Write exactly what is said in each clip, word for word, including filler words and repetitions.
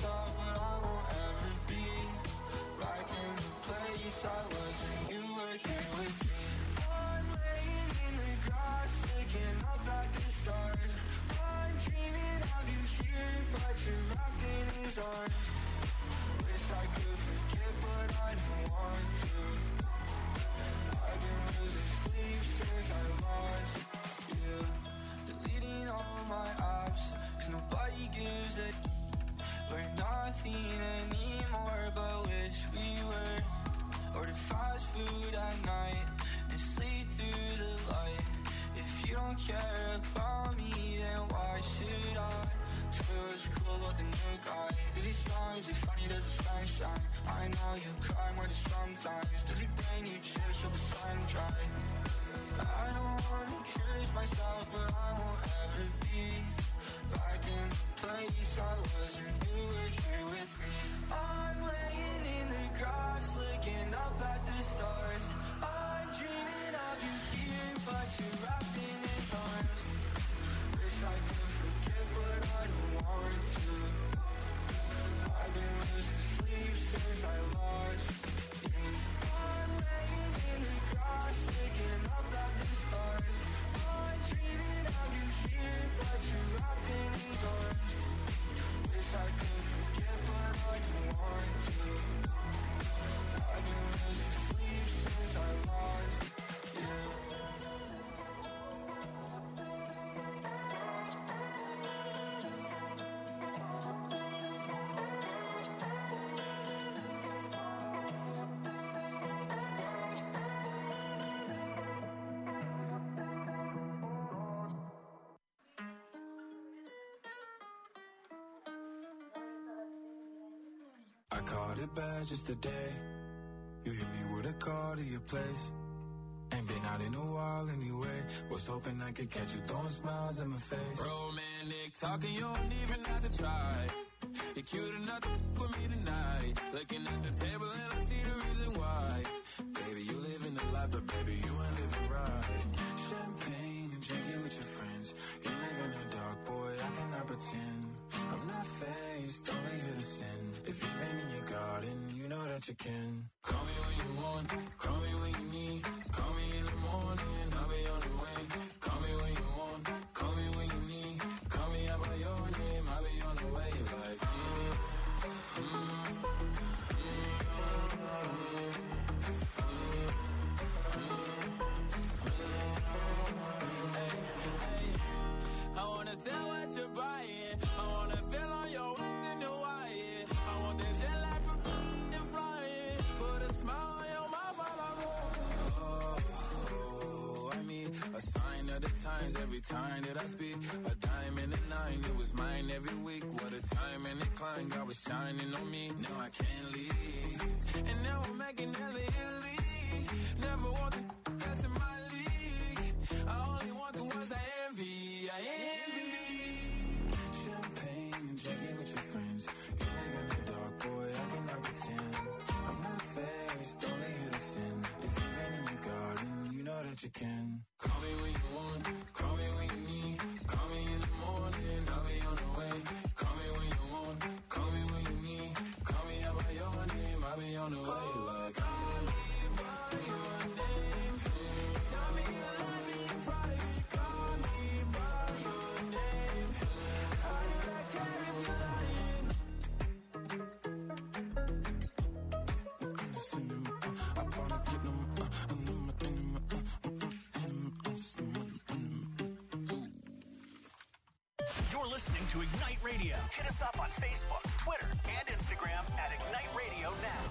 myself, but I won't ever be back in the place I was when you were here with me. I'm laying in the grass, looking up at the stars. I'm dreaming of you here, but you're wrapped in his arms. Wish I could forget, but I don't want to. I've been losing sleep since I lost you. Deleting all my apps, cause nobody gives a. We're nothing anymore, but wish we were. Order fast food at night and sleep through the light. If you don't care about me, then why should I? Tell me what's cool about the new guy. Is he strong? Is he funny? Does the sun shine? I know you cry more than sometimes. Does he bring you chips till the sun dry? I don't wanna curse myself, but I won't ever be back in the place I was when you were here with me. I'm laying in the grass, looking up at the stars. I'm dreaming of you here, but you're wrapped in his arms. Wish I could forget, but I don't want to. I've been losing sleep since I lost you. I'm laying in the grass, looking up at the stars. I'm dreaming of you here, but you're wrapped in his arms. Wish I could forget, but I don't want to. I've been losing sleep since I lost you. I caught it bad just today. You hit me with a call to your place. Ain't been out in a while anyway. Was hoping I could catch you throwing smiles in my face. Romantic talking, you don't even have to try. You're cute enough to f*** with me tonight. Looking at the table and I see the reason why. Baby, you living the life, but baby, you ain't living right. Champagne and drinking with your friends. You live in the dark, boy, I cannot pretend. I'm not faced, only here to sin. If you've been in your garden, you know that you can. Call me when you want, call me when you need. Call me in the morning, I'll be on the way. Call me when you want, call me when you need. Call me out by your name, I'll be on the way. Like, mm, mm, mm, hey, hey. I wanna sell what you're buying. I wanna feel on your in the wire. I want that jet lag from and flying. Put a smile on your mouth while I'm oh, I mean, a sign of the times every time that I speak. A diamond and a nine, it was mine every week. What a time and a climb, God was shining on me. Now I can't leave, and now I'm making hella Italy. Never want the that's in my league. I only want the ones I envy. I envy. Champagne and drinking with your friends. You live in the dark, boy, I cannot pretend. I'm not faced, only here to sin. If you've been in your garden, you know that you can. Call me when you want, call me when you need. Call me in the morning, I'll be on the way. Call me when you want, call me when you need. Call me out by your name, I'll be on the way. Like, call me by your name. Tell me you love me in private. Call me by your name. How did I care if you're lying? I wanna get them, uh, and them, and them, uh, You're listening to Ignite Radio. Hit us up on Facebook, Twitter, and Instagram at Ignite Radio Now.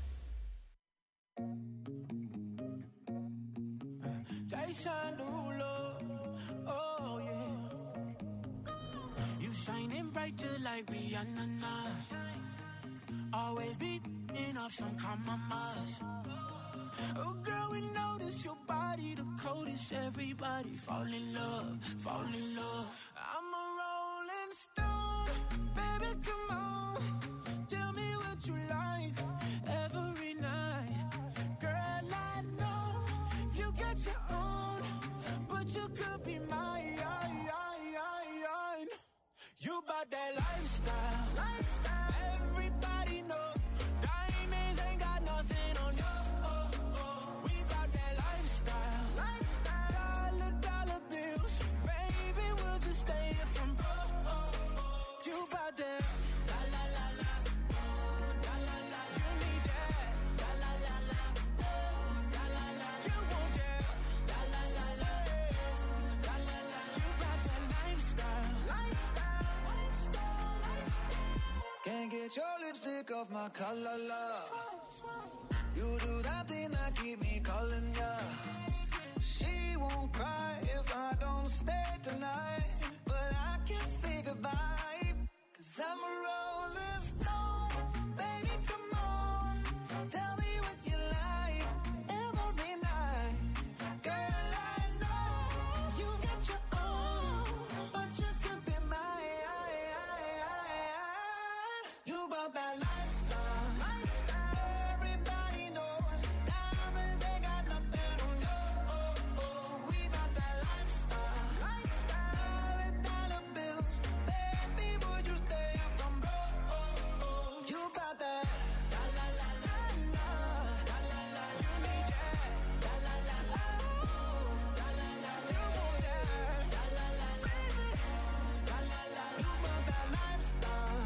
Jason Derulo, oh yeah. You shining bright just like Rihanna now. Always beating off some compromise. Oh girl, we notice your body the coldest. Everybody fall in love, fall in love. I'm a rolling stone, baby, come on. Tell me what you like every night. Girl, I know you got your own, but you could be mine. You bout that life. lifestyle. lifestyle. Everybody knows diamonds ain't got nothing on you. Oh, oh. We got that lifestyle. lifestyle. Dollar, dollar bills. Baby, we'll just stay here from broke. Oh, oh. You got that. La, la, la, la. Oh, la, la, la. You need that. La, la, la, la. Oh, la, la, la. You want that. La, la, la, la. La, la, la. You got that lifestyle. Lifestyle. Lifestyle. Lifestyle. Can't get your lipstick off my collar, love. You do that thing that keep me calling ya. She won't cry if I don't stay tonight, but I can't say goodbye, 'cause I'm a rolling stone. Baby, come on, tell me what you like every night. Girl, I know you got your own, but you could be mine. You bought that lifestyle. Everybody knows diamonds ain't got nothing on you. Oh, oh. We got that lifestyle. Dollar, dollar bills. Baby, would you stay up from broke? Oh, oh. You got that. La, la, la, la, la. La, la, la. You need that. La, la, la, la. Oh, la, la, la. You want that. La, la, la, baby. La, la, la. You bought that lifestyle.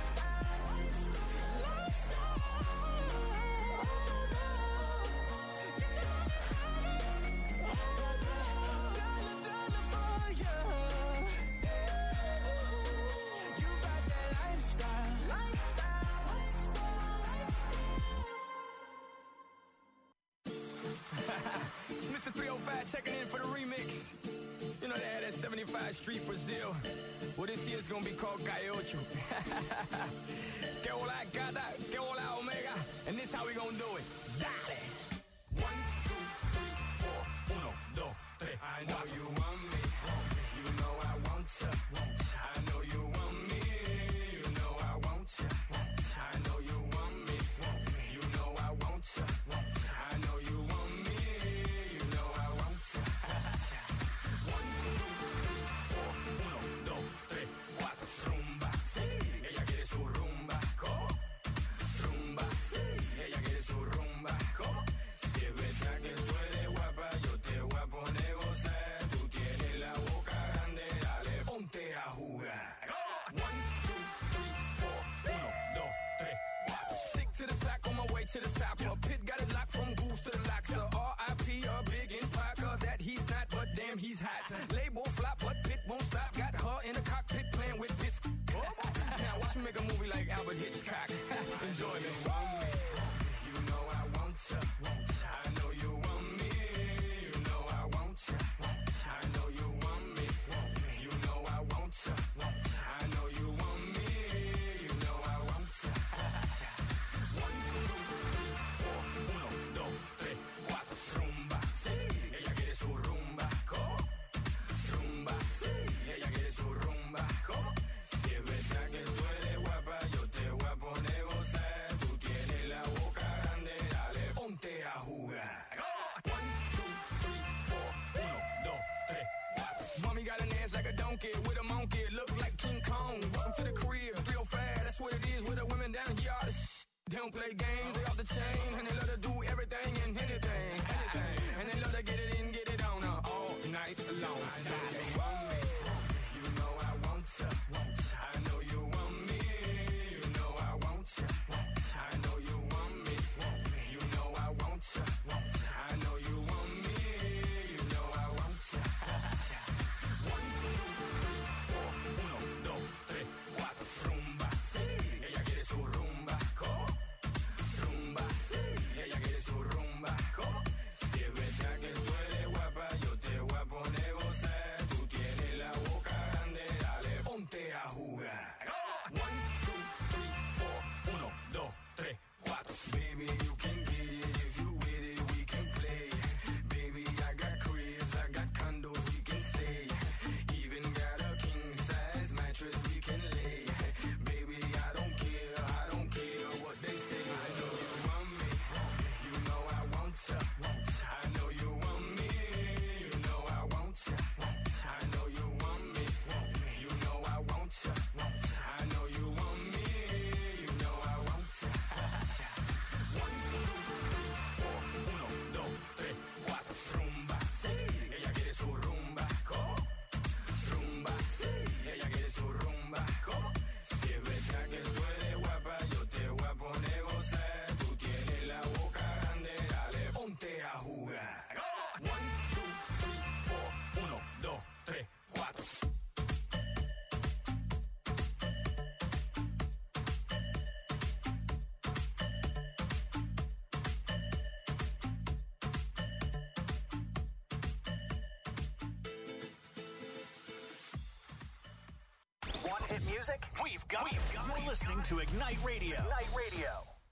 It's Mister three oh five checking in for the remix. You know they had that seventy-five Street Brazil. Well, this year's gonna be called Gaiocho. Que hola gata, que hola omega. And this how we gonna do it. Dale! One, two, three, four. Uno, dos, tres. I know you want me. You know I want ya. I know you want me. You know I want ya. I know you want me. You know I want ya. I know you want me. You know I want ya. One, two, three, four. Uno, dos, tres, cuatro. Rumba, sí. Ella quiere su rumba. ¿Cómo? Rumba, sí. Ella quiere su rumba. ¿Cómo? Si es verdad que tú eres guapa, yo te voy a poner gozar. Tú tienes la boca grande, dale, ponte a jugar. One, two, three, four. Uno, dos, tres, cuatro. Stick to the top, on my way to the top. A pit got it locked from goose to the locks. So R I P a big in Parker that he's not, but damn he's hot. Label flop, but Pit won't stop. Got her in the cockpit playing with bits. Now watch me make a movie like Albert Hitchcock. Enjoy it. You know I want ya. I know you want me. You know I want ya. I know you want me. You know I want ya. I know you want me. You know I want ya. One, two, three, four. Uno, dos, tres, cuatro. Rumba, sí. Ella quiere su rumba. ¿Cómo? Rumba, sí. Ella quiere su rumba. ¿Cómo? Si es verdad que tú eres guapa, yo te voy a poner gozar. Tú tienes la boca grande, dale, ponte a jugar. One, two, three, four. Uno, dos, tres, cuatro. Mommy got an ass like a donkey with a monkey. Look like King Kong. Welcome to the crib. three oh five, that's what it is with the women down here. All the sh- They don't play games, they off the chain. And they love to do everything and anything, anything. And they love to get it in, get it on uh, all night long. I know you want me. You know I want ya. I know you want me. You know I want ya. I know you want me. You know I want ya. I know you want me. You know I want ya. One, two, three, four. Uno, dos, tres, cuatro. Rumba, sí. Ella quiere su rumba. ¿Cómo? Rumba, sí. Ella quiere su rumba. ¿Cómo? Si es verdad que tú eres guapa, yo te voy a poner gozar. Tú tienes Want hit music? We've got it. You're listening to Ignite Radio. Ignite Radio.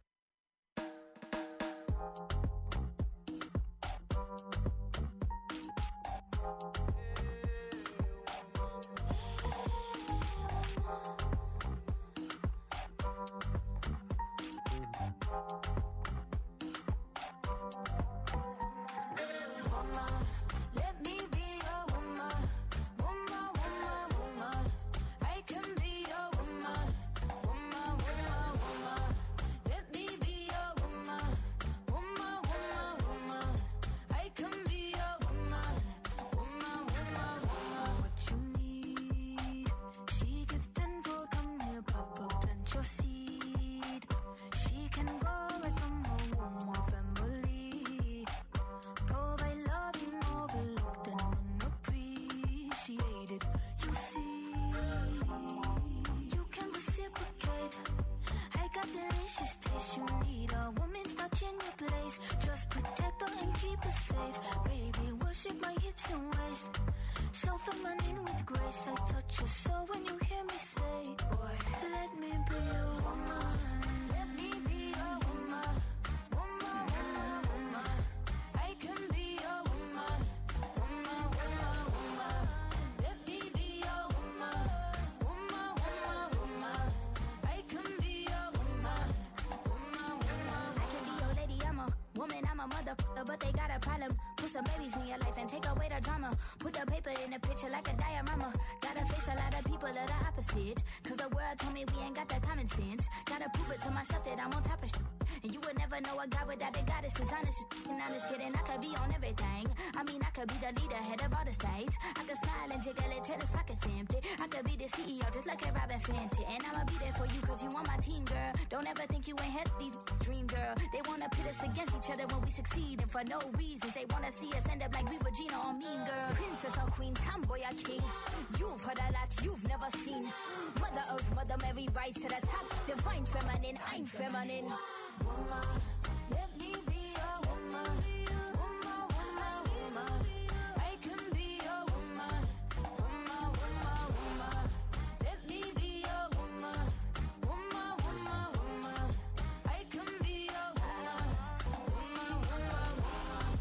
But they got a problem. Put some babies in your life and take away the drama. Put the paper in the picture like a diorama. Gotta face a lot of people that are opposite. Cause the world told me we ain't got that common sense. Gotta prove it to myself that I'm on top of shit. And you would never know a guy without a goddess is honest. And honest kidding, I could be on everything. I mean, I could be the leader, head of all the states. I could smile and jiggle it till his pockets empty. I could be the C E O just like a Robin Fenty. And I'ma be there for you cause you on my team, girl. Don't ever think you ain't had these dream, girl. They wanna pit us against each other when we succeed. And for no reasons, they wanna see us end up like we Regina or Mean Girl. Princess or queen, tomboy or king. You've heard a lot you've never seen. Mother Earth, Mother Mary, rise to the top. Divine feminine, I'm feminine. Woman, let me be a woman. Woman, woman, woman. I can be a woman. Woman, woman, woman. Let me be a woman. Woman, woman, woman. I can be a woman. Woman, woman, woman.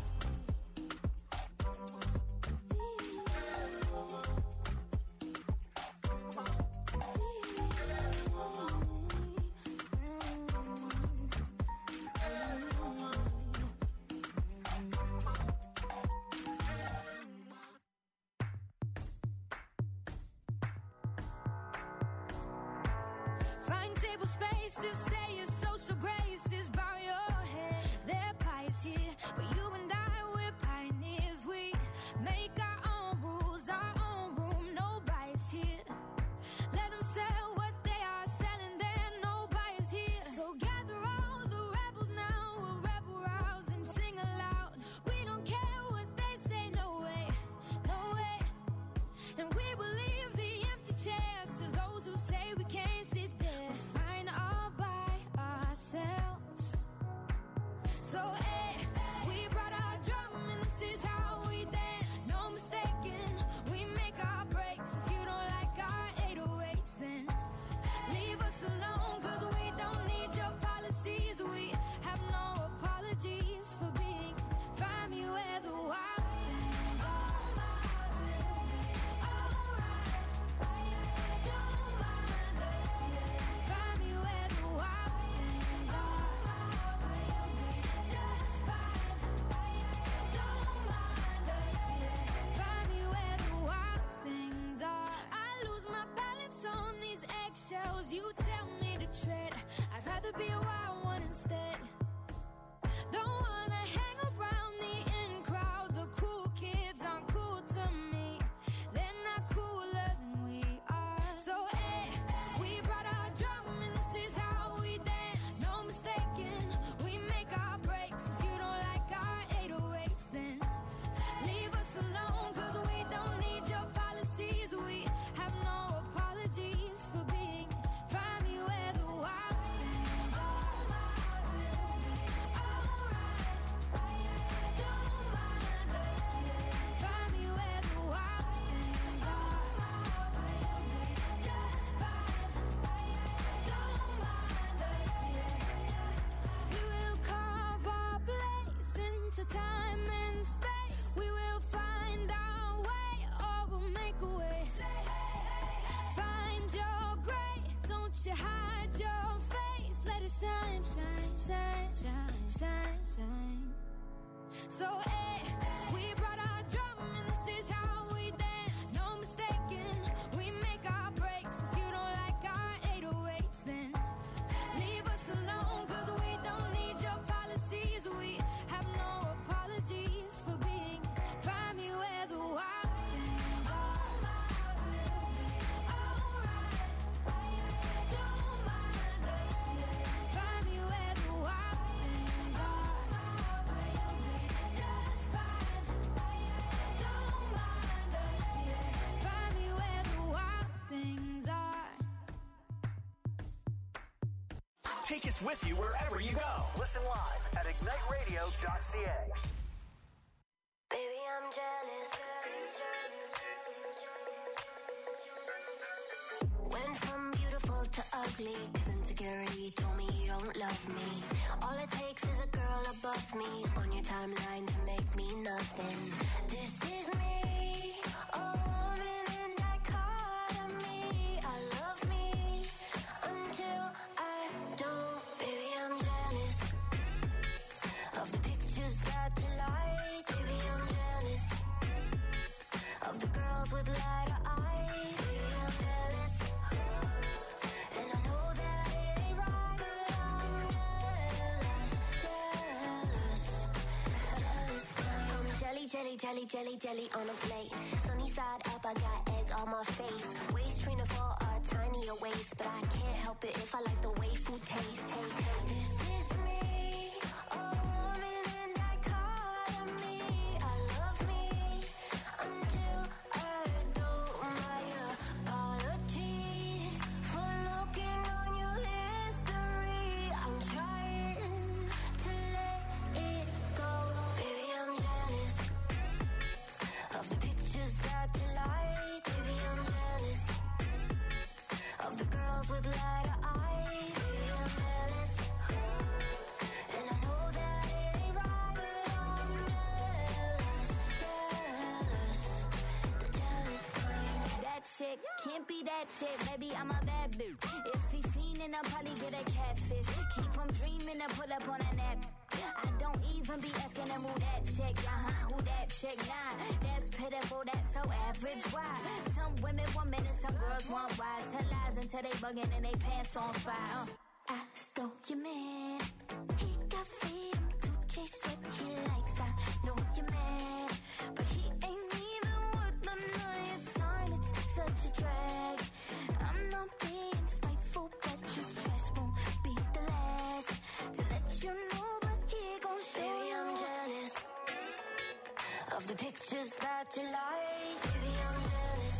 Find table spaces, say your social graces, bow your head. Their pie is here, but you and I, we're pioneers. We make our own rules, our own room, no bias here. Let them sell what they are selling there, no bias here. So gather all the rebels now, we'll rebel rouse and sing aloud. We don't care what they say, no way, no way. And we will leave the empty chairs to those who say we can't sit there. We're fine all by ourselves. So, hey, we brought our drum and this is how we dance. No mistaking, we make our breaks. If you don't like our eight oh eights, then leave us alone, cause we don't need your policies. We have no apologies for being find me where the wild things are. Don't mind us, yeah. Find me where the wild things are. We'll be just fine. Don't mind us, yeah. Find me where the wild things are. I lose my balance on these eggshells. You tell me to tread. I'd rather be a wild one instead. Don't wanna hang around the in crowd. The cool kids aren't cool to me. They're not cooler than we are. So, hey, we brought our drum and this is how we dance. No mistaking, we make our breaks. If you don't like our eight oh eights, then leave us alone, cause we don't need your policies. We have no apologies for being find me where the wild things are. you hide your face, let it shine, shine, shine, shine, shine, shine. So, hey, we brought our drum and this is how we dance. No mistaking, we make our breaks. If you don't like our eight oh eights, then leave us alone, cause we don't need your policies. We have no apologies for being. Find me where the wild things are. Don't mind us. Find me where the wild things are. Just fine. Don't mind us. Find me where the wild things are. Take us with you wherever you go. Listen live at ignite radio dot c a. Baby, I'm jealous. Went from beautiful to ugly, cause insecurity told me you don't love me. All it takes is a girl above me on your timeline to make me nothing. This is me, a woman in dichotomy. I love me until I don't. Baby, I'm jealous of the pictures that you like. Baby, I'm jealous of the girls with lighter eyes. Baby, I'm jealous, and I know that it ain't right, but I'm jealous, jealous, jealous. I'm jelly, jelly, jelly, jelly, jelly on a plate. Sunny side up, I got egg on my face. Waist trainer for a tinier waist, but I can't help it if I like the way food tastes. Hey, hey, this is me, a woman in dichotomy. I love me until I don't. My apologies for looking on your history. I'm trying to let it go. Baby, I'm jealous of the pictures that you like. Baby, I'm jealous of the girls with lighter eyes. Baby, I'm jealous, and I know that it ain't right, but I'm jealous, jealous, the jealous kind. That chick can't be that chick, baby, I'm a bad bitch. If he fiendin', I'll probably get a catfish. Keep him dreamin' and pull up on a nap. I don't even be asking him who that chick, uh-huh, who that chick, nah. That's pitiful, that's so average, why? Some women want men and some girls want wise. Tell lies until they buggin' and they pants on fire. uh. I stole your man, he got freedom to chase what he likes. I know you're mad, but he ain't even worth the night time. It's such a drag. I'm not being spiteful, but his trash won't be the last to let you know, but he gon' show. Baby, I'm jealous of the pictures that you like. Baby, I'm jealous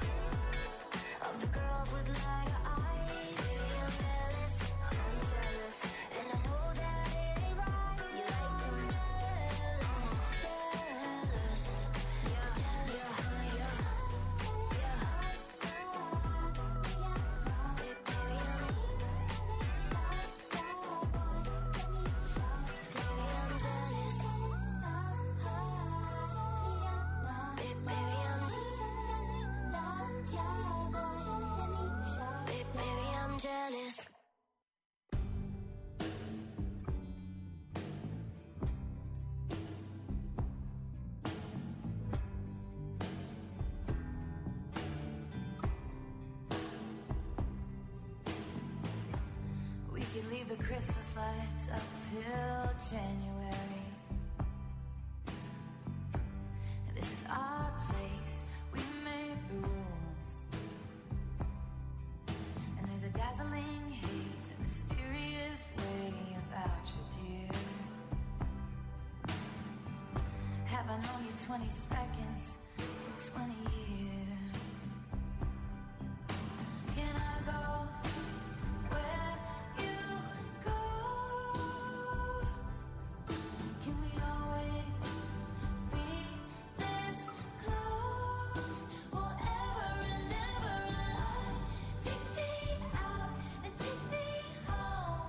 of the girls with lighter eyes. Baby, I'm jealous, I'm jealous, and I know that it ain't right. You like to jealous, jealous, yeah, jealous, yeah, yeah, baby, baby, I'm, baby, I'm jealous, baby, baby, I'm, baby, baby, I'm jealous. We could leave the Christmas lights up till January. And this is our place, we made the rules. And there's a dazzling haze, a mysterious way about you, dear. Have I known you twenty seconds or twenty years? Can I go where you go? Can we always be this close? Forever and ever and on. Take me out and take me home.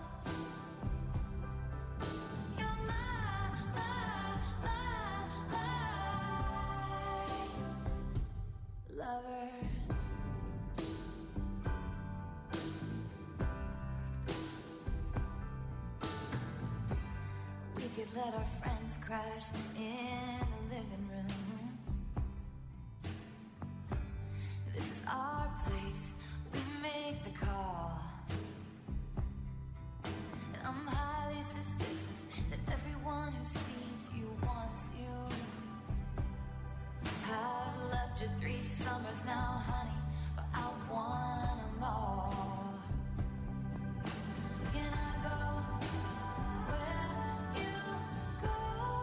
You're my, my, my, my. let our friends crash in the living room. This is our place, we make the call. And I'm highly suspicious that everyone who sees you wants you. I've loved you three summers now, honey, but I want them all. Can I go where you go?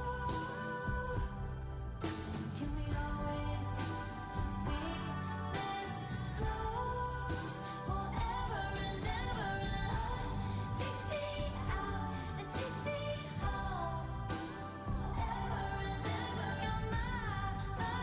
Can we always be this close forever and ever? And take me out and take me home forever and ever. You're my, my,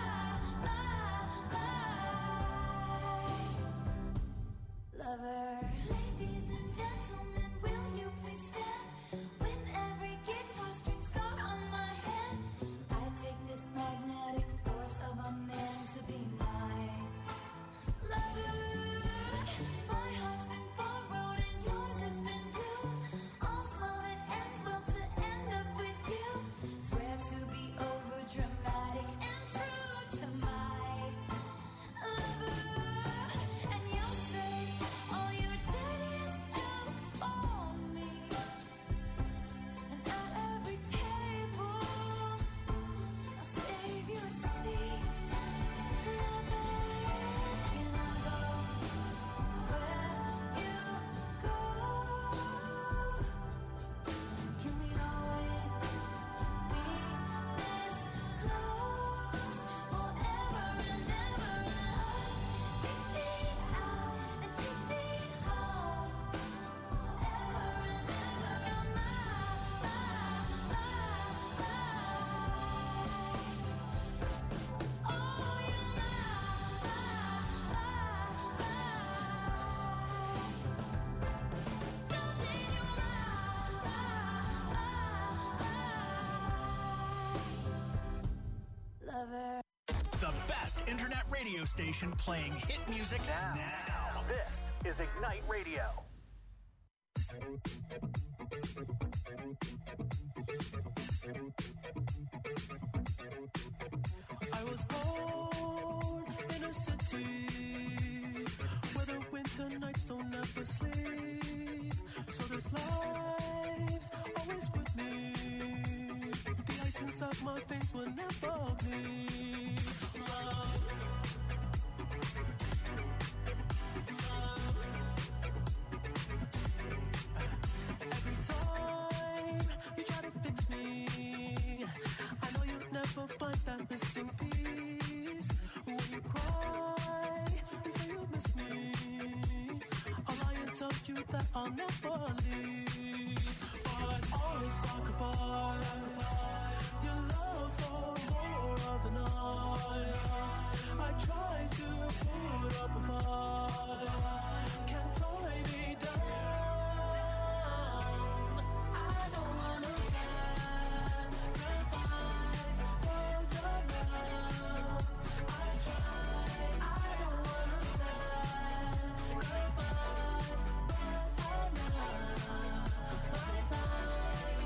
my, my lover. Ladies and gentlemen, will you please stand? With every guitar string scar on my head, I take this magnetic force of a man to be my lover. My heart's been borrowed and yours has been blue. All's well that ends well to end up with you. Swear to be over dramatic and true to my lover. And you'll say all your dirtiest jokes for me. And at every table, I'll save you a seat. Lover, can I go where you go? Can we always be this close forever and ever? Take me out and take me home forever and ever. You're my, my, my, my. Oh, you're my, my, my, my. Darling, you're my, my, my, my. Lover. The best internet radio station playing hit music now. now. This is Ignite Radio. I was born in a city where the winter nights don't ever sleep. So this life's always with me. The ice inside my veins will never bleed. Love. Love. Every time you try to fix me, I know you'll never find that missing piece. When you cry and say you miss me, I'll lie and tell you that I'll never leave. But always sacrifice your love for more of the night. I try to put up a fight, can't tie me down. I don't wanna sacrifice for your love. I try, I don't wanna sacrifice, but I'm not my time.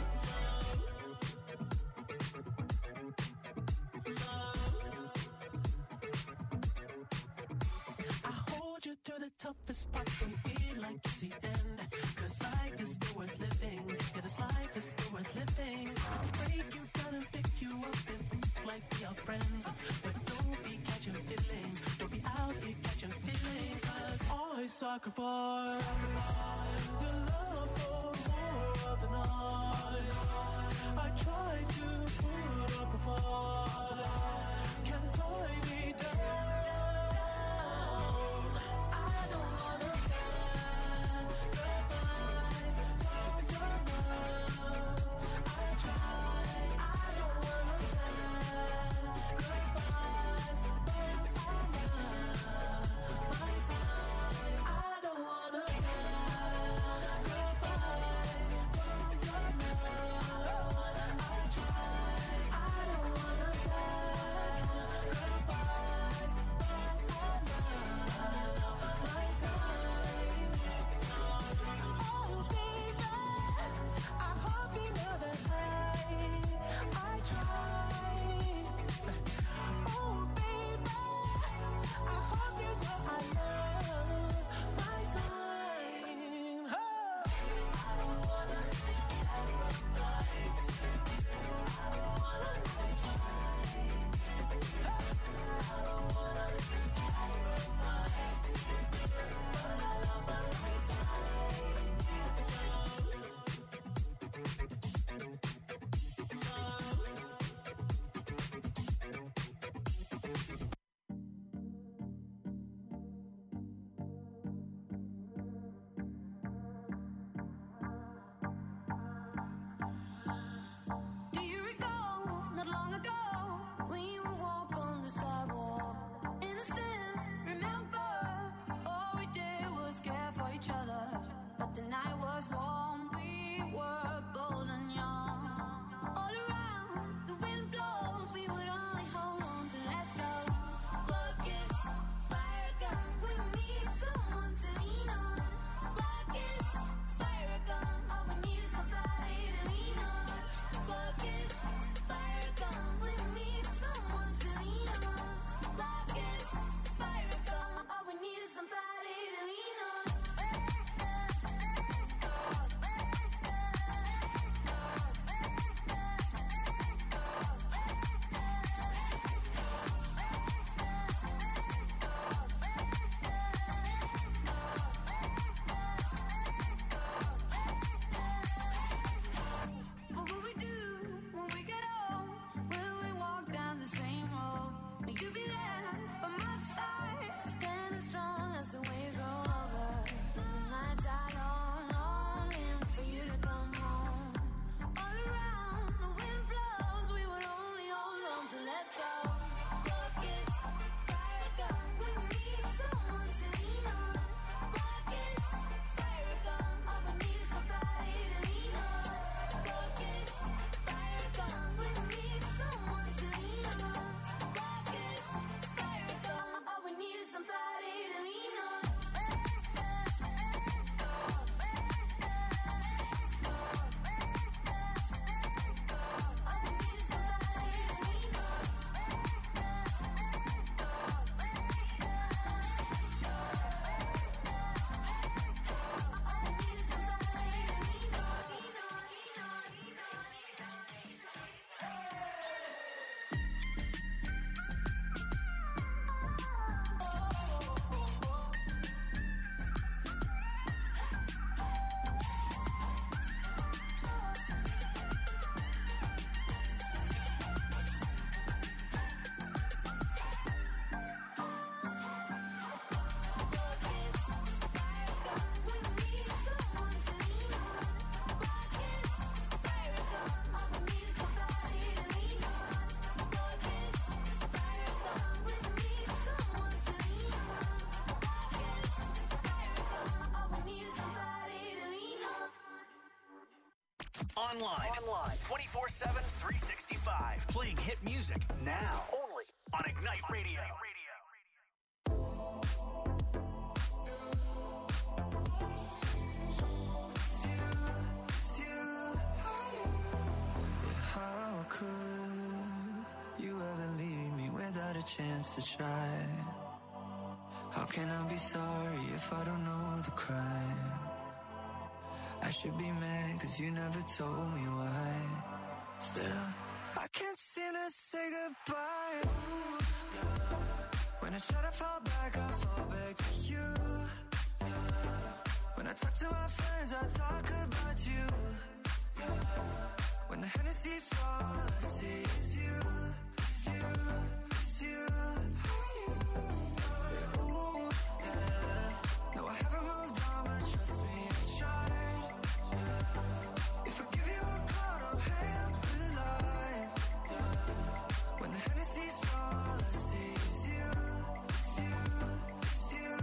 I hold you to the toughest part and feel like it's the end. Cause life is still worth living. Yeah, this life is still worth living. I'll break you down and pick you up and move like we are friends. But don't be catching feelings. Don't be out here catching feelings. Cause I sacrifice your love for more of the night. I try to put up a fight, can't tie me down. I don't wanna sacrifice for your love. I try, I don't wanna sacrifice, but I'm not my time. I don't wanna sacrifice for your love. I try, I don't wanna sacrifice, online. Online. twenty-four seven, three sixty-five. Playing hit music now. Only on Ignite Radio. How could you ever leave me without a chance to try? How can I be sorry if I don't know the crime? I should be mad cause you never told me why. Still, I can't seem to say goodbye. Ooh, yeah. When I try to fall back, I fall back to you. Yeah. When I talk to my friends, I talk about you. Yeah. When the Hennessy's all I see is you, it's you, it's you. Yeah, ooh, yeah. No, I haven't moved on, but trust me, I tried. Yeah. If I give you a call, don't hang up the line. Yeah. When the Hennessy's all I see is you, it's you, it's you.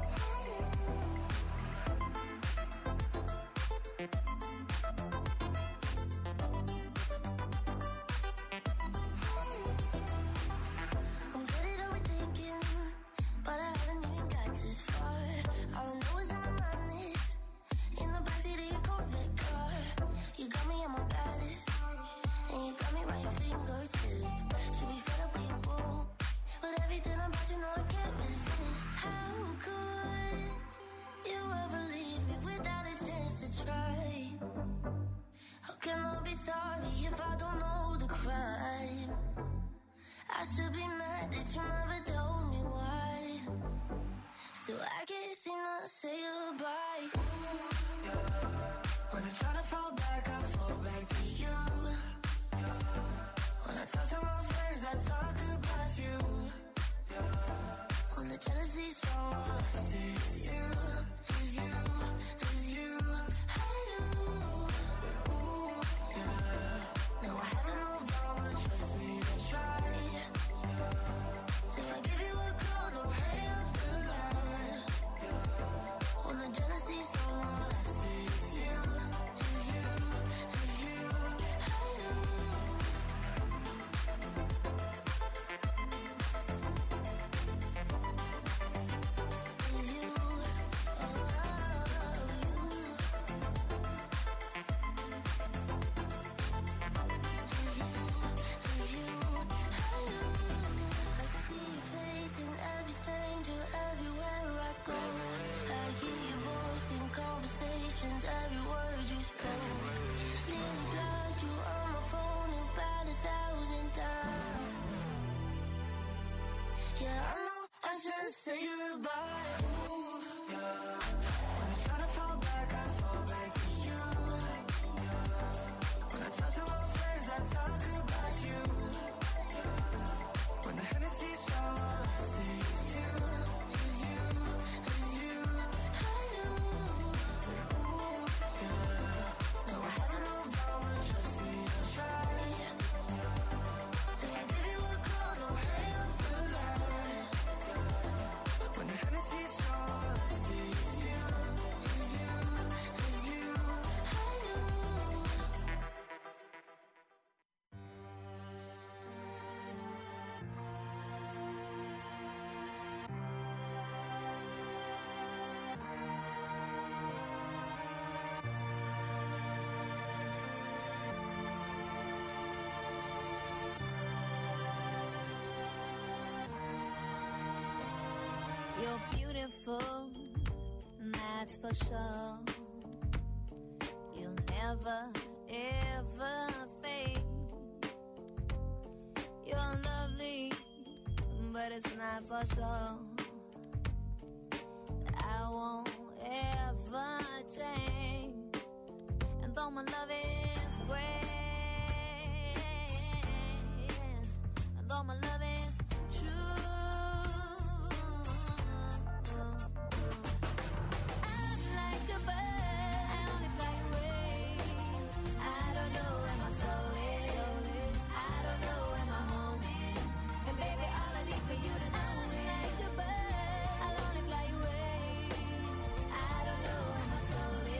You got me on my baddest, and you got me right fingertip. Should be fed up with you, boo, but everything about you know I can't resist. How could you ever leave me without a chance to try? How can I be sorry if I don't know the crime? I should be mad that you never told me why. Still I can't seem to say goodbye. Ooh, yeah. When I try to fall back, I fall back to you. Yeah. When I talk to my friends, I talk about you. Yeah. When the jealousy's strong, all I see is you, is you, is you. I do. Ooh, yeah. No, I haven't moved on, but trust me, I tried. Yeah. If I give you a call, don't hang up the line. Yeah. When the jealousy's strong, all I see is you. Every word you spoke, nearly blocked you on my phone about a thousand times. Yeah, I know I should say goodbye. Ooh, yeah. When I try to fall back, I fall back to you. Yeah. When I talk to my friends, I talk about you. Yeah. When the Hennessy's strong, all I see is you, is you, is you. I do. No, I haven't moved on, but trust me, I'll try. If I give you a call, don't hang up the line. When the Hennessy's strong, all I see is you, is you, is you. I do. You're beautiful, that's for sure. You'll never, ever fade. You're lovely, but it's not for sure. I won't ever change. And though my love is great, and though my love is true, I'll only fly away. I don't know where my soul is.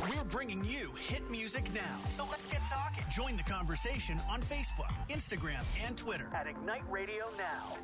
We're bringing you hit music now. So let's get talking. Join the conversation on Facebook, Instagram, and Twitter at Ignite Radio Now.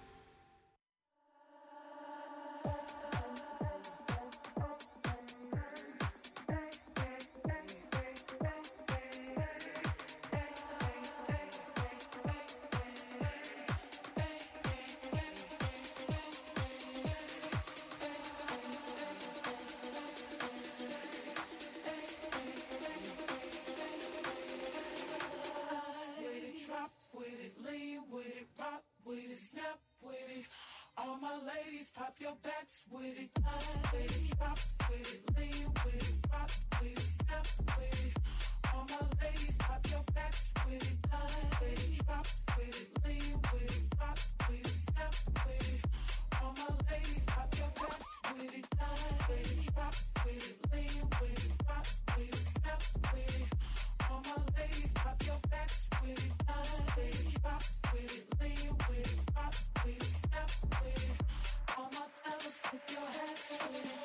Pop your backs with it, with it, drop with it, lean with it, rock with it, snap with it. All my ladies, pop your backs with it, with it, drop with it, lean with it, rock with it, snap with it. All my ladies, pop your backs with it, with it, drop with it, lean with it, rock with it, snap with it. All my ladies, pop your backs with it, with it, drop with it, lean with it, rock with it, snap with it. All my fellas, put your hands with it.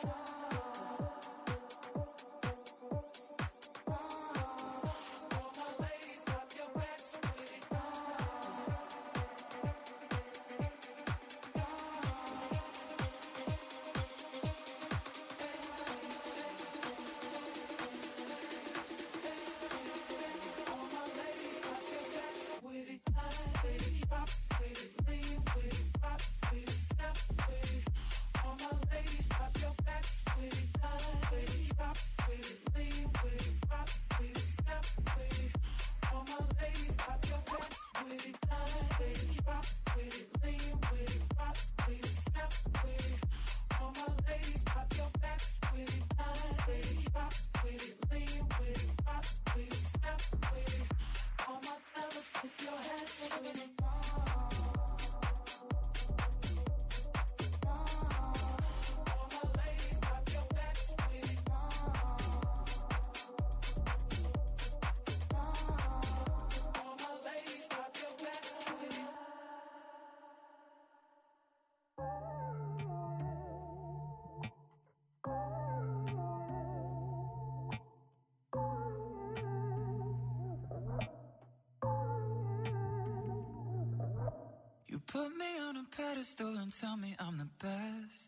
All my ladies, pop your backs with it. All my ladies, pop your backs with it. With it, drop with it, lean with it, rock with it, snap with it. All my ladies, pop your backs with it. With it, drop with it, lean with it, rock with it, snap with it. All my ladies, pop your backs with it. With it, drop with it, lean with it, rock with it, snap with it. All my ladies, pop your backs with it. With it, drop with it, lean with it, rock with it, snap with it. All my fellas, put your hands with it. You put me on a pedestal and tell me I'm the best.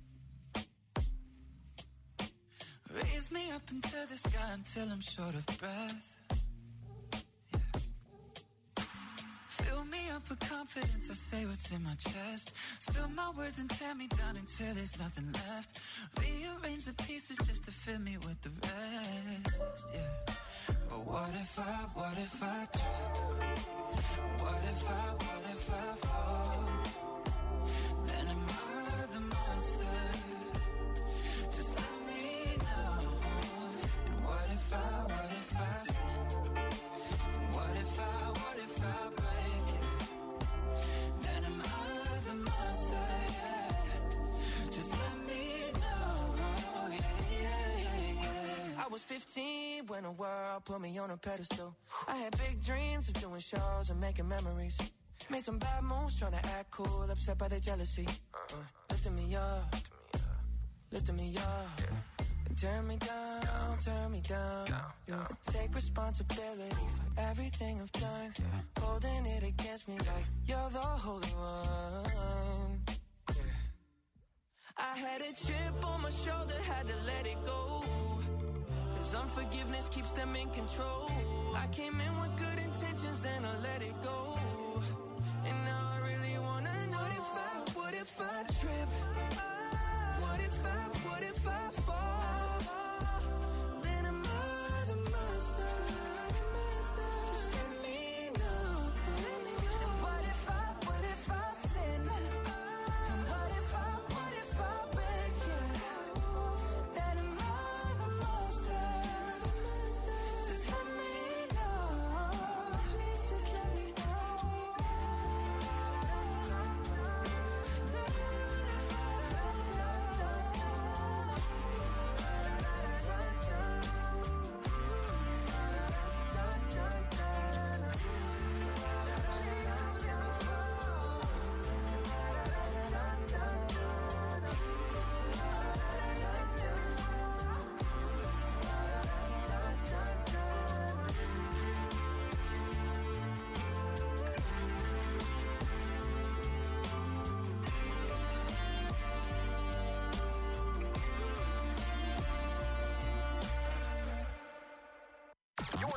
Raise me up into the sky until I'm short of breath. Yeah. Fill me up with confidence, I say what's in my chest. Spill my words and tear me down until there's nothing left. Rearrange the pieces just to fill me with the rest. Yeah. But what if I, what if I trip? What if I, what if I fall? Then am I the monster? Just let me know. And what if I, what if I sin? And what if I, what if I break it? Then am I the monster? Yeah. Just let me know. Yeah, yeah, yeah, yeah. I was fifteen when the world put me on a pedestal. I had big dreams of doing shows and making memories. Made some bad moves trying to act cool, upset by their jealousy. Uh, lifting me up, lifting me up. And turn me down, turn me down. Yeah. I take responsibility for everything I've done. Holding it against me like you're the holy one. Yeah. I had a chip on my shoulder, had to let it go. Cause unforgiveness keeps them in control. I came in with good intentions, then I let it go. And now I really wanna know, what if I, what if I trip? What if I, what if I fall? Then am I the monster? Just let me know. And what if I, what if I sin? And what if I, what if I break it? Then am I the monster? Just let me know. Please just let me know.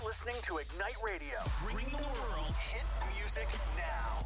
listening to Ignite Radio, bringing the world hit music now.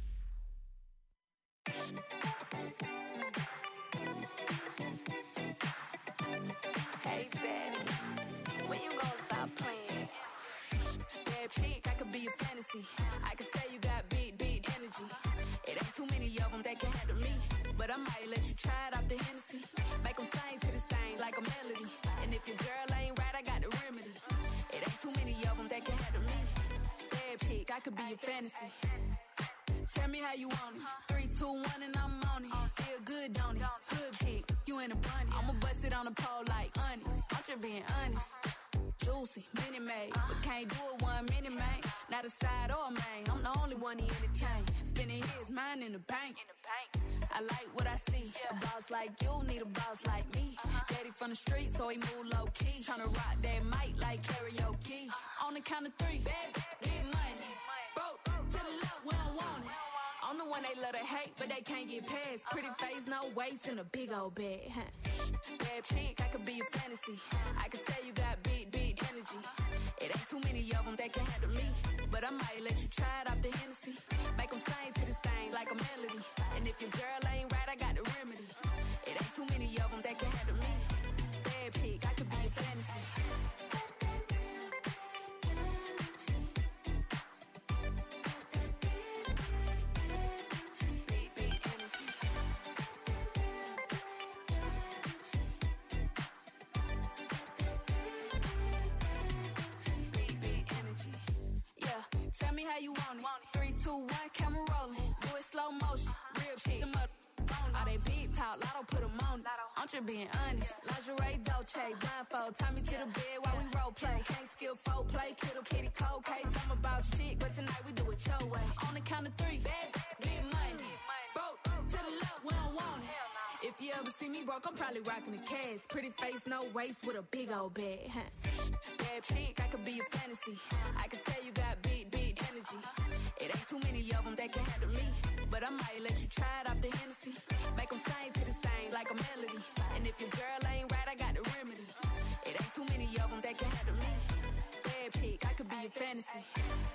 Hey, Daddy, when you gonna stop playing? Bad chick, I could be a fantasy. I could tell you got big, big energy. It ain't too many of them that can handle me. But I might let you try it off the Hennessy. Make them sing to this thing like a melody. And if your girl ain't right, I got the remedy. It ain't too many of them that can handle me. Bad chick, I could be a fantasy. Tell me how you want it. Three, two, one, and I'm on it. Feel good, don't it? Hood chick, you in a bunny. I'ma bust it on the pole like honest. I'm just being honest. Juicy, mini made, but can't do it one minute, man. Not a side or a main. I'm the only one he entertain. Spending his mind in the bank. I like what I see. A boss like you need a boss like me. Daddy from the street, so he move low key. Tryna rock that mic like karaoke. On the count of three, bad, get money. Broke to the left, we don't want it. I'm the one they love to hate, but they can't get past. Pretty face, no waist, and a big old bag. Huh? Bad chick, I could be a fantasy. I could tell you got big, big energy. It ain't too many of them that can handle me. But I might let you try it off the Hennessy. Make them sing to this thing like a melody. And if your girl ain't right, I got the remedy. It ain't too many of them that can handle me. Bad chick, I could be a fantasy. Tell me how you want it. Three, two, one, camera rolling. Do it slow motion. Real chick. Them up all they big talk, lotto put them on it. I'm just being honest. Lingerie, Dolce, blindfold. Tie me to the bed while we role play. Can't skill folk play. Kiddo, kitty, cold case. I'm about shit, but tonight we do it your way. On the count of three, bad, get money. Broke to the left, we don't want it. If you ever see me broke, I'm probably rocking a cast. Pretty face, no waist, with a big old bag. Huh? Bad chick, I could be a fantasy. I could tell you got big, big energy. It ain't too many of them that can handle me. But I might let you try it off the Hennessy. Make them sing to this thing like a melody. And if your girl ain't right, I got the remedy. It ain't too many of them that can handle me. Bad chick, I could be a fantasy.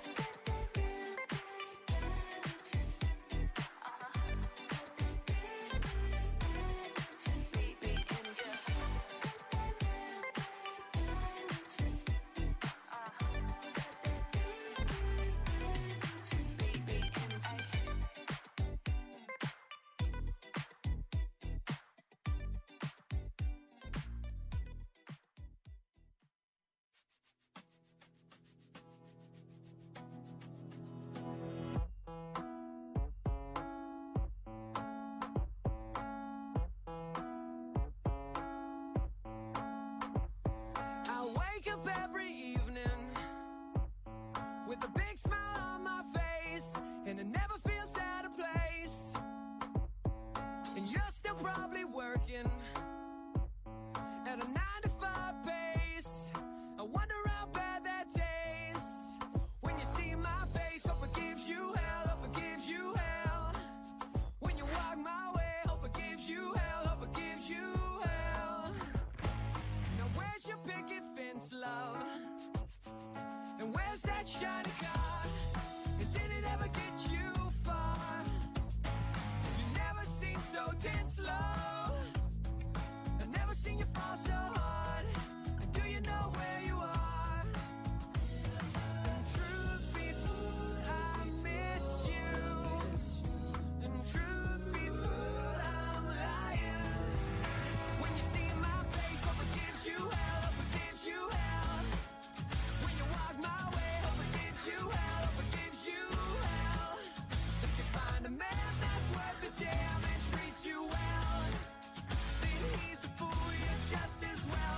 Up every evening with a big smile on my face, and it never feels out of place. And you're still probably working at a nine to five pace. I wonder how bad that tastes when you see my face. Hope it gives you hell, hope it gives you hell. When you walk my way, hope it gives you hell, hope it gives you hell. Now where's your picket fence, love? And where's that shiny car? And did it ever get you far? You never seem so dead slow. I've never seen you fall so hard. And do you know where you are? And truth be told, I miss you. And truth be told, I'm lying. When you see my face, hope it gives you hell, hope it gives you hell. When you walk my way, hope it gives you hell, hope it gives you hell. If you find a man that's worth the damn and treats you well, then he's a fool, you're just as well.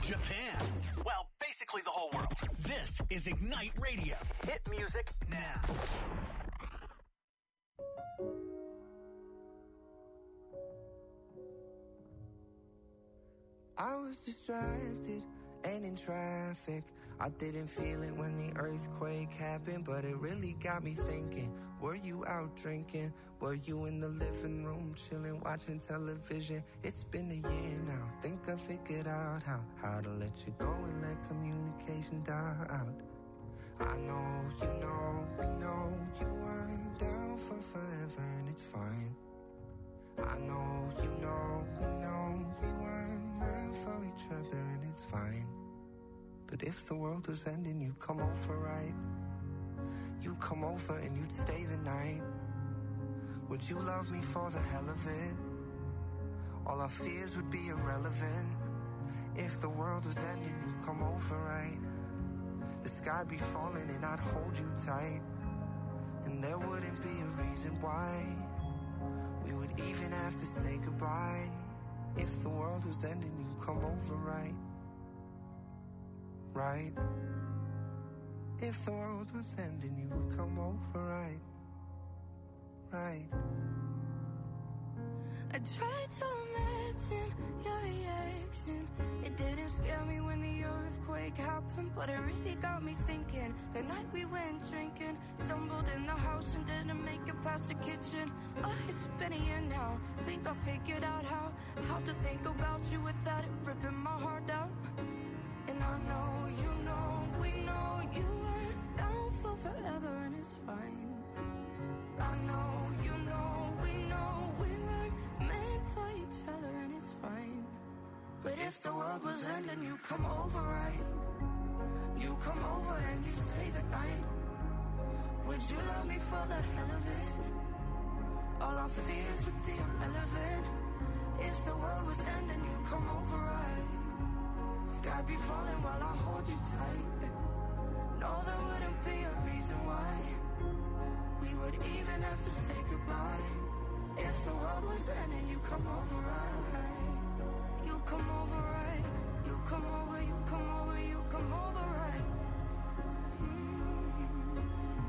Japan. Well, basically the whole world. This is Ignite Radio. Hit music now. I was distracted and in traffic. I didn't feel it when the earthquake happened, but it really got me thinking. Were you out drinking? Were you in the living room chilling, watching television? It's been a year now. Think I figured out how how to let you go and let communication die out. I know, you know, we know you weren't down for forever, and it's fine. I know, you know, we know we weren't meant for each other, and it's fine. But if the world was ending, you'd come over, right? You'd come over and you'd stay the night. Would you love me for the hell of it? All our fears would be irrelevant. If the world was ending, you'd come over, right? The sky'd be falling and I'd hold you tight. And there wouldn't be a reason why we would even have to say goodbye. If the world was ending, you'd come over, right? Right? If the world was ending, you would come over, right? Right? I tried to imagine your reaction. It didn't scare me when the earthquake happened, but it really got me thinking. The night we went drinking, stumbled in the house and didn't make it past the kitchen. Oh, it's been a year now. Think I figured out how How to think about you without it ripping my heart out. And I know, you know, we know you weren't down for forever, and it's fine. I know, you know, we know we weren't meant for each other, and it's fine. But if the world was ending, you come over, right? You come over and you stay the night. Would you love me for the hell of it? All our fears would be irrelevant. If the world was ending, you come over, right? Sky be falling while I hold you tight. No, there wouldn't be a reason why we would even have to say goodbye. If the world was ending, you come over, right? You come over, right? You come over, you come over, you come over, right? Mm.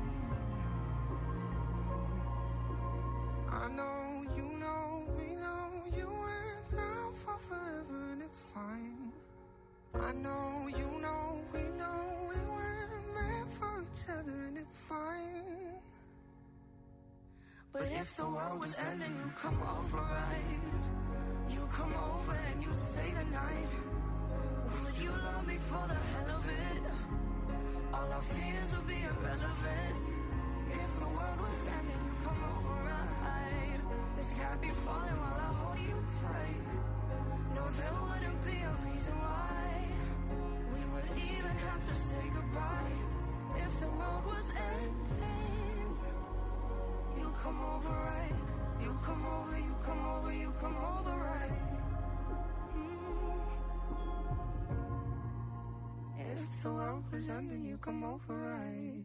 I know, you know, we know you went down for forever, and it's fine. I know, you know, we know we weren't meant for each other, and it's fine. But if the world was ending, you come over, right? You come over and you stay the night. Would you love me for the hell of it? All our fears would be irrelevant. If the world was ending, you come over, right? The sky be falling while I hold you tight. No, there wouldn't be a reason why we would even have to say goodbye. If the world was ending, you come over, right? You come over, you come over, you come over, right? Mm. If the world was ending, you come over, right?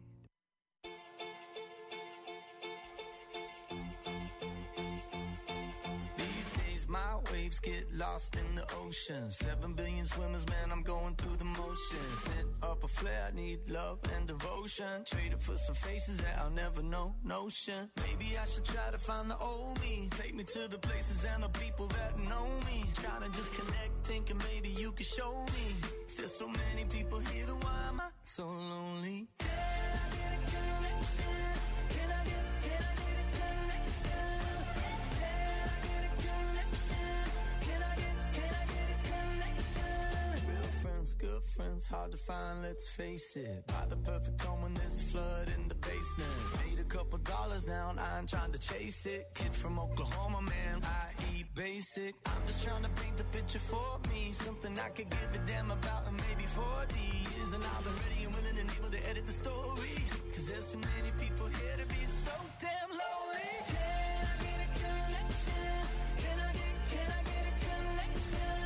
My waves get lost in the ocean. Seven billion swimmers, man, I'm going through the motions. Set up a flare, I need love and devotion. Traded for some faces that I'll never know, notion. Maybe I should try to find the old me. Take me to the places and the people that know me. Trying to just connect, thinking maybe you could show me. There's so many people here, then why am I so lonely? Can I get a connection? Can I get, can I get a connection? Good friends, hard to find, let's face it. Buy the perfect home when there's flood in the basement. Made a couple dollars now and I ain't trying to chase it. Kid from Oklahoma, man, I eat basic. I'm just trying to paint the picture for me. Something I could give a damn about in maybe forty years. And I'll be ready and willing and able to edit the story. Cause there's so many people here to be so damn lonely. Can I get a connection? Can I get, can I get a connection?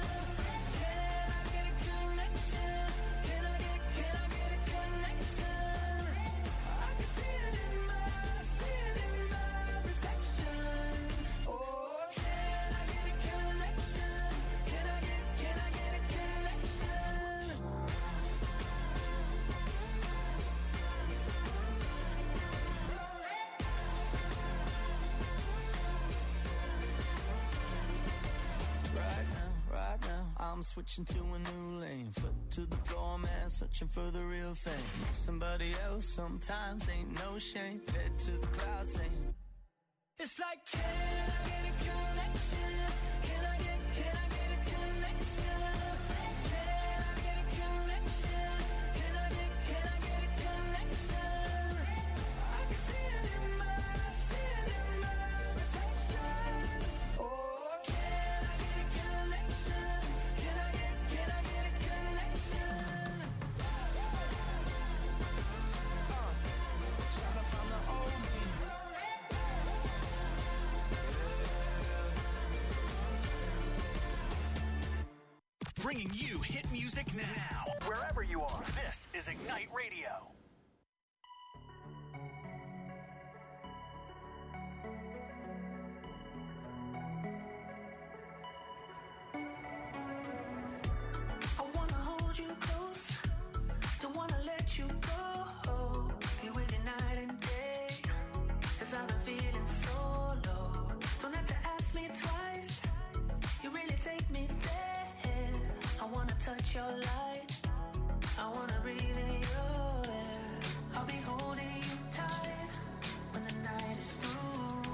Can I get I'm switching to a new lane. Foot to the floor, man, searching for the real thing. Somebody else sometimes ain't no shame. Head to the clouds saying, it's like, can I get a connection? Can I get, can I get a connection? Can I get a connection? Can I get, can I get a connection? I can see it in my, I see it in my reflection. Oh, can I get a connection? Can I get, can I get a connection? Uh, trying to find the old me. Bringing you hit music now, wherever you are. This is Ignite Radio. I wanna hold you close, don't wanna let you go. Be with you night and day, cause I've been feeling so low. Don't have to ask me twice, you really take me there. I wanna touch your light, I wanna breathe in your air. I'll be holding you tight when the night is through.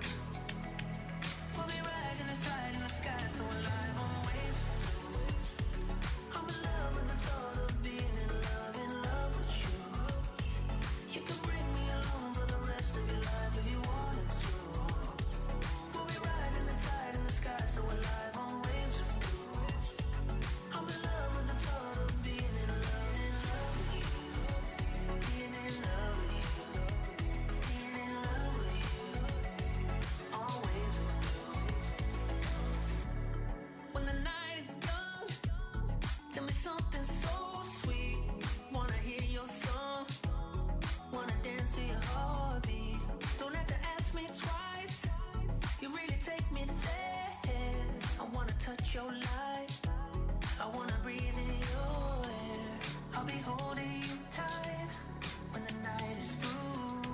We'll be riding the tide in the sky, so alive on waves. I'm in love with the thought of being in love, in love with you. You can bring me along for the rest of your life if you wanted to. We'll be riding the tide in the sky, so alive on waves. I'm in love with the thought of being in love, in love with you. Being in love with you. Being in love with you. Always with you. When the night is done, tell me something so sweet. Wanna hear your song, wanna dance to your heartbeat. Don't have to ask me twice, you really take me there. I wanna touch your light, I wanna breathe in your air. I'll be holding you tight when the night is through.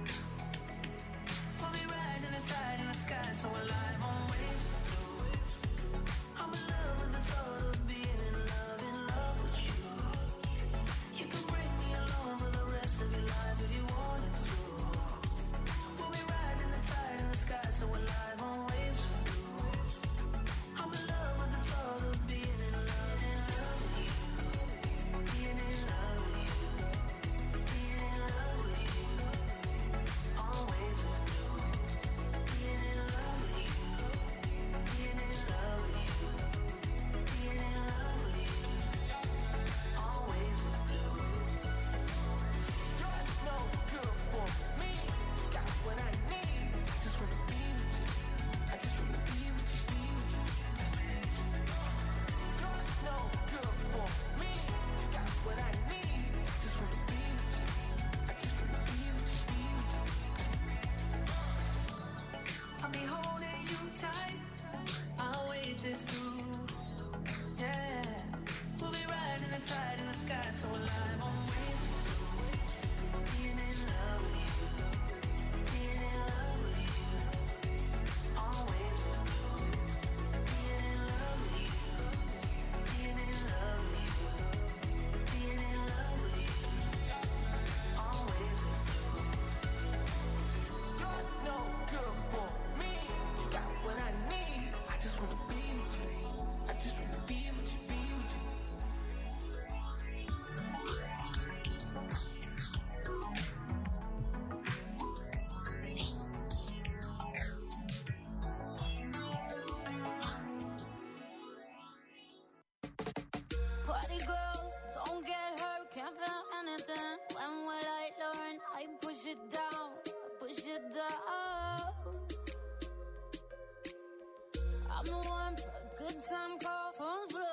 We'll be riding the tide in the sky, so alive on waves. I'm in love with the thought of being in love, in love with you. You can bring me along for the rest of your life if you wanted to. We'll be riding the tide in the sky, so alive on waves. I'm in love with the thought of being in love, in love with you. Being in love with you. Being in love with you. Always with you. Being in love with you. Being in love with you. Being in love with you. Always with you. You're no good for me. Got what I need. Just wanna be with you. I just wanna be with you, be with you. You're no good for me. Got what I need. Just wanna be with you. I just wanna be with you, be with you. I'll be holding you tight, I'll wait this through. Yeah, we'll be riding the tide in the sky, so alive on waves. Being in love with you. Being in love with you. Always with you. Being in love with you. Being in love with you. Being in love with you. Always with you. You're no good for me. You got what I need. I just wanna be with you. I just wanna be with you, be with you. Party girls, don't get hurt, can't feel anything. When will I learn? I push it down, I push it down. I'm the one for a good time call, phone's blue.